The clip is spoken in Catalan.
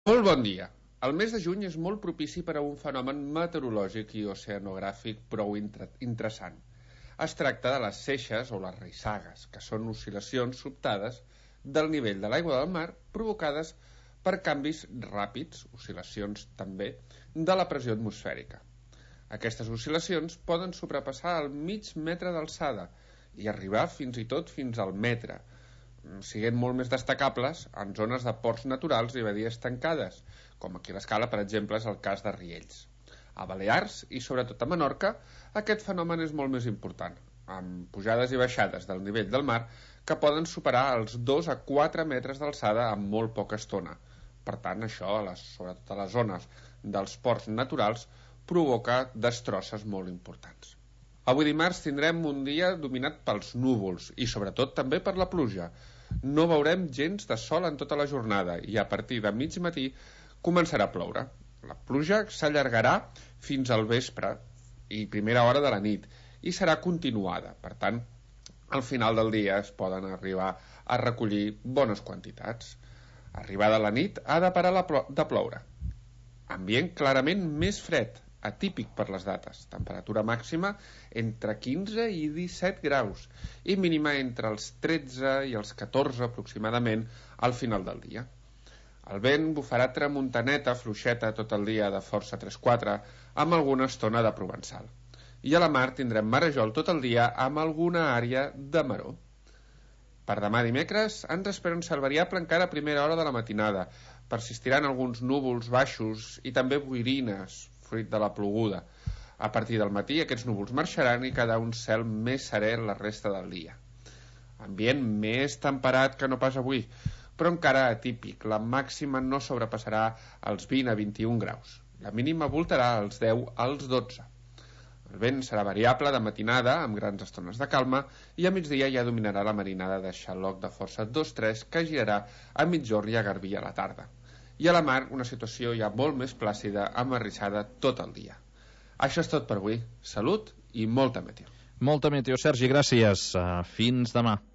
Molt bon dia. El mes de juny és molt propici per a un fenomen meteorològic i oceanogràfic prou interessant. Es tracta de les seixes o les rissagues, que són oscil·lacions sobtades del nivell de l'aigua del mar provocades per canvis ràpids, oscil·lacions també, de la pressió atmosfèrica. Aquestes oscil·lacions poden sobrepassar el mig metre d'alçada i arribar fins i tot fins al metre, siguent molt més destacables en zones de ports naturals i badies tancades, com aquí a l'Escala, per exemple, és el cas de Riells. A Balears i sobretot a Menorca, aquest fenomen és molt més important, amb pujades i baixades del nivell del mar que poden superar els 2 a 4 metres d'alçada en molt poca estona. Per tant, això, sobretot a les zones dels ports naturals, provoca destrosses molt importants. Avui dimarts tindrem un dia dominat pels núvols i sobretot també per la pluja. No veurem gens de sol en tota la jornada i a partir de mig matí començarà a ploure. La pluja s'allargarà fins al vespre i primera hora de la nit i serà continuada. Per tant, al final del dia es poden arribar a recollir bones quantitats. Arribada la nit ha de parar de ploure. Ambient clarament més fred, atípic per les dates, temperatura màxima entre 15 i 17 graus i mínima entre els 13 i els 14 aproximadament al final del dia. El vent bufarà tramuntaneta fluixeta tot el dia de força 3-4 amb alguna estona de provençal i a la mar tindrem marejol tot el dia amb alguna àrea de maror. Per demà dimecres ens espera un cel variable encara a primera hora de la matinada. Persistiran alguns núvols baixos i també boirines fruit de la ploguda. A partir del matí aquests núvols marxaran i quedarà un cel més serè la resta del dia. Ambient més temperat que no pas avui, però encara atípic. La màxima no sobrepassarà els 20 a 21 graus. La mínima voltarà als 10 als 12. El vent serà variable de matinada amb grans estones de calma i a migdia ja dominarà la marinada de xaloc de força 2-3 que girarà a migjorn i a garbí a la tarda. I a la mar una situació ja molt més plàcida amb arrissada tot el dia. Això és tot per avui. Salut i molta meteo. Molta meteo, Sergi, gràcies. Fins demà.